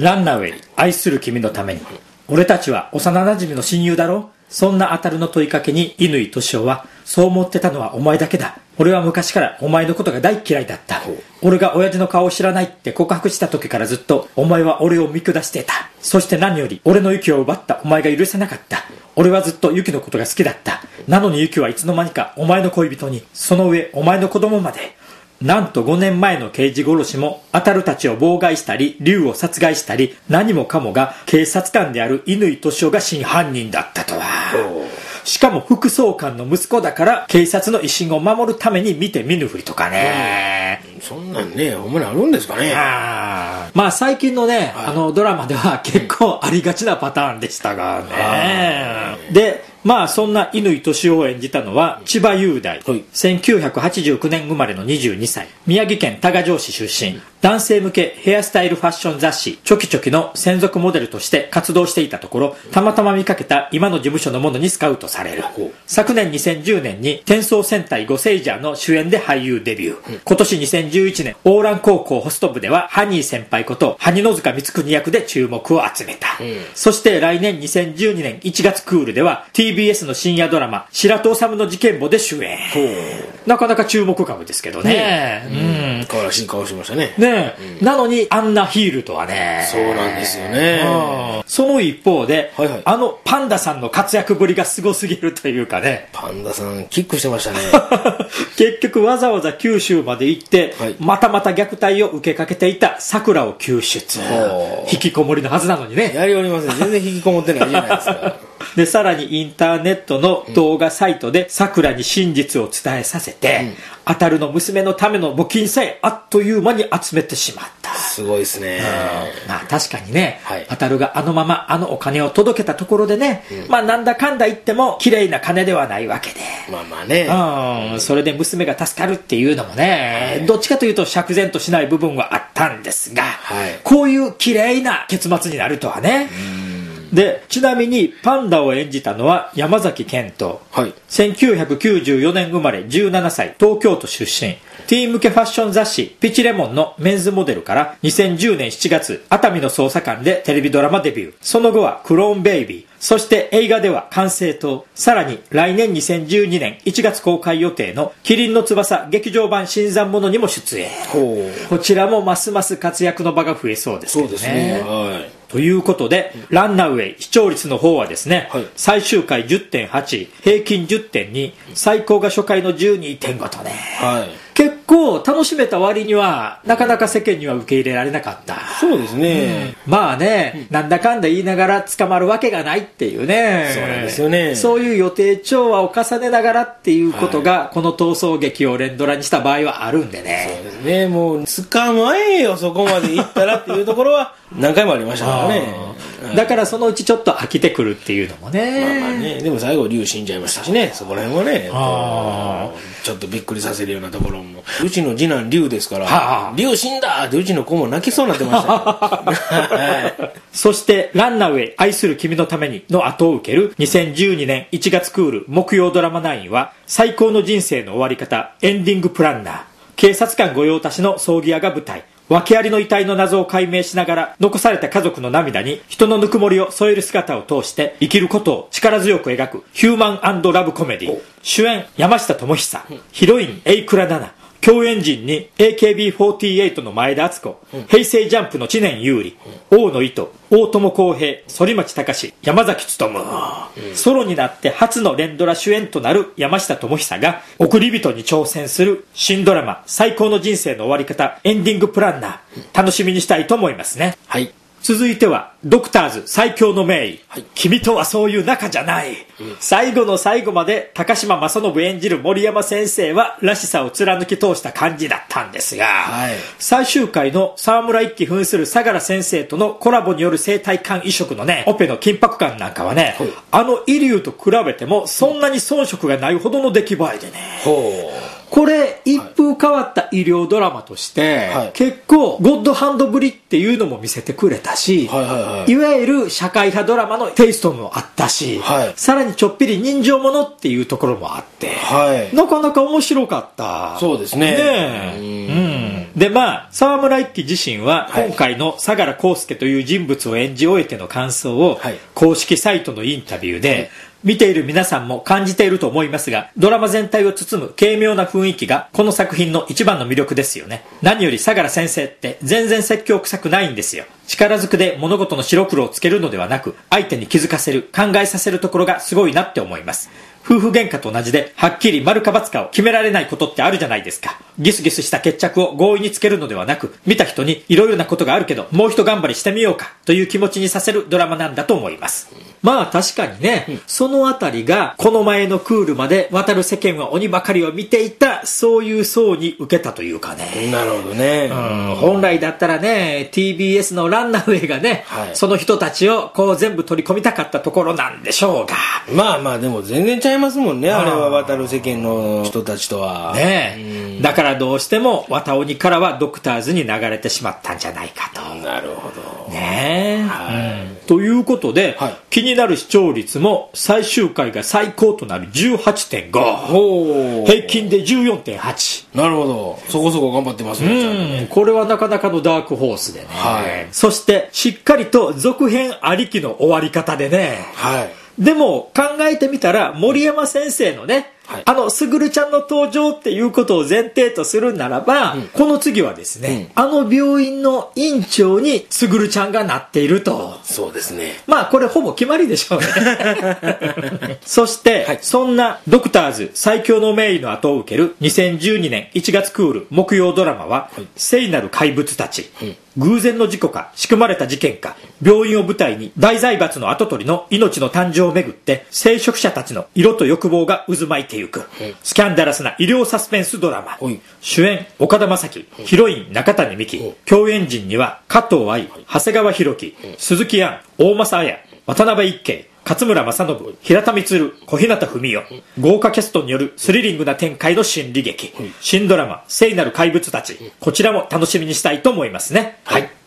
ランナウェイ、愛する君のために。俺たちは幼馴染の親友だろ。そんなアタルの問いかけに乾敏夫は、そう思ってたのはお前だけだ。俺は昔からお前のことが大嫌いだった。俺が親父の顔を知らないって告白した時からずっとお前は俺を見下してた。そして何より俺のユキを奪ったお前が許せなかった。俺はずっとユキのことが好きだった。なのにユキはいつの間にかお前の恋人に、その上お前の子供まで。なんと5年前の刑事殺しもアタルたちを妨害したり竜を殺害したり何もかもが警察官である乾敏夫が真犯人だったとは。しかも副総監の息子だから警察の威信を守るために見て見ぬふりとかね。 そんなんねほんまにあるんですかね。 まあ最近のね、ドラマでは結構ありがちなパターンでしたがね。でまあそんな乾敏夫を演じたのは千葉雄大、1989年生まれの22歳、宮城県多賀城市出身、男性向けヘアスタイルファッション雑誌チョキチョキの専属モデルとして活動していたところ、たまたま見かけた今の事務所の者にスカウトされる。昨年2010年に転送戦隊ゴセイジャーの主演で俳優デビュー。今年2011年オーラン高校ホスト部ではハニー先輩こと萩野塚光国役で注目を集めた。そして来年2012年1月クールでは TBS の深夜ドラマ白戸治の事件簿で主演。なかなか注目株ですけどね。 可愛らしい顔してましたね。 なのにあんなヒールとはね。 そうなんですよね。 その一方で、あのパンダさんの活躍ぶりがすごすぎるというかね。 パンダさんキックしてましたね。 結局わざわざ九州まで行って、またまた虐待を受けかけていた桜を救出。引きこもりのはずなのにね。 やりおりません。全然引きこもってないじゃないですか。 でさらにインターネットの動画サイトで桜に真実を伝えさせて、アタルの娘のための募金さえあっという間に集めてしまった。 すごいですね。 まあ確かにね、アタルがあのままあのお金を届けたところでね、まあなんだかんだ言っても綺麗な金ではないわけで、 まあまあね、 それで娘が助かるっていうのもね、どっちかというと釈然としない部分はあったんですが、こういう綺麗な結末になるとはね。でちなみにパンダを演じたのは山崎賢人、1994年生まれ17歳、東京都出身、ティーン向けファッション雑誌ピチレモンのメンズモデルから2010年7月熱海の捜査官でテレビドラマデビュー。その後はクローンベイビー、そして映画では管制塔、さらに来年2012年1月公開予定のキリンの翼劇場版新参者にも出演。こちらもますます活躍の場が増えそうですけどね。 そうですね。 ということで、ランナウェイ視聴率の方はですね、最終回 10.8、平均 10.2、最高が初回の 12.5 とね、結構楽しめた割にはなかなか世間には受け入れられなかった。 そうですね、 まあね、なんだかんだ言いながら捕まるわけがないっていうね。 そうなんですよね。 そういう予定調和を重ねながらっていうことが、この逃走劇を連ドラにした場合はあるんでね。 そうですね、もう捕まえよそこまで行ったらっていうところは何回もありましたからね。 だからそのうちちょっと飽きてくるっていうのもね。 まあね、でも最後竜死んじゃいましたしね、そこら辺はね、ちょっとびっくりさせるようなところも。うちの次男竜ですから、竜死んだってうちの子も泣きそうになってましたよ。 そしてランナウェイ愛する君のためにの後を受ける2012年1月クール木曜ドラマ9は、最高の人生の終わり方エンディングプランナー、警察官御用達の葬儀屋が舞台。訳ありの遺体の謎を解明しながら残された家族の涙に人のぬくもりを添える姿を通して生きることを力強く描くヒューマン&ラブコメディ。主演山下智久、ヒロイン榮倉奈々、共演陣に AKB48 の前田敦子、平成ジャンプの知念優里、大野糸、大友康平、反町隆史、山崎努、ソロになって初の連ドラ主演となる山下智久が送り人に挑戦する新ドラマ最高の人生の終わり方エンディングプランナー、楽しみにしたいと思いますね。続いてはドクターズ最強の名医、君とはそういう仲じゃない、最後の最後まで高島正信演じる森山先生はらしさを貫き通した感じだったんですが、最終回の沢村一樹扮する相良先生とのコラボによる生体感移植のねオペの緊迫感なんかはね、あのイリュウと比べてもそんなに遜色がないほどの出来栄えでね、これ一風変わった医療ドラマとして、結構ゴッドハンドぶりっていうのも見せてくれたし、いわゆる社会派ドラマのテイストもあったし、さらにちょっぴり人情ものっていうところもあって、なかなか面白かった。 そうですね。 で沢村一樹自身は今回の相良浩介という人物を演じ終えての感想を公式サイトのインタビューで、見ている皆さんも感じていると思いますが、ドラマ全体を包む軽妙な雰囲気がこの作品の一番の魅力ですよね。何より相良先生って全然説教臭くないんですよ。力ずくで物事の白黒をつけるのではなく、相手に気づかせる、考えさせるところがすごいなって思います。夫婦喧嘩と同じで、はっきり丸か×かを決められないことってあるじゃないですか。ギスギスした決着を強引につけるのではなく、見た人にいろいろなことがあるけど、もう一頑張りしてみようかという気持ちにさせるドラマなんだと思います。確かにね、そのあたりがこの前のクールまで渡る世間は鬼ばかりを見ていた、そういう層に受けたというかね。 なるほどね。 本来だったらね、TBS のランナーウェイがね、その人たちをこう全部取り込みたかったところなんでしょうが。 でも全然ちゃいますもんね、あれは渡る世間の人たちとは。 だからどうしても渡鬼からはドクターズに流れてしまったんじゃないかと。 なるほど。 ということで、気になる視聴率も最終回が最高となる 18.5、平均で 14.8。 なるほど、そこそこ頑張ってますね。 これはなかなかのダークホースでね、そしてしっかりと続編ありきの終わり方でね、でも考えてみたら森山先生のね、すぐるちゃんの登場っていうことを前提とするならば、この次はですね、病院の院長にすぐるちゃんがなっていると。 そうですね。 これほぼ決まりでしょうね。そして、そんなドクターズ最強の名医の後を受ける2012年1月クール木曜ドラマは、聖なる怪物たち。偶然の事故か仕組まれた事件か、病院を舞台に大財閥の跡取りの命の誕生をめぐって聖職者たちの色と欲望が渦巻いていく、スキャンダラスな医療サスペンスドラマ。主演岡田将生、ヒロイン中谷美紀、共演陣には加藤愛、長谷川博己、鈴木杏、大政彩、渡辺一慶、勝村政信、平田充、小日向文世、豪華キャストによるスリリングな展開の心理劇、新ドラマ聖なる怪物たち、こちらも楽しみにしたいと思いますね。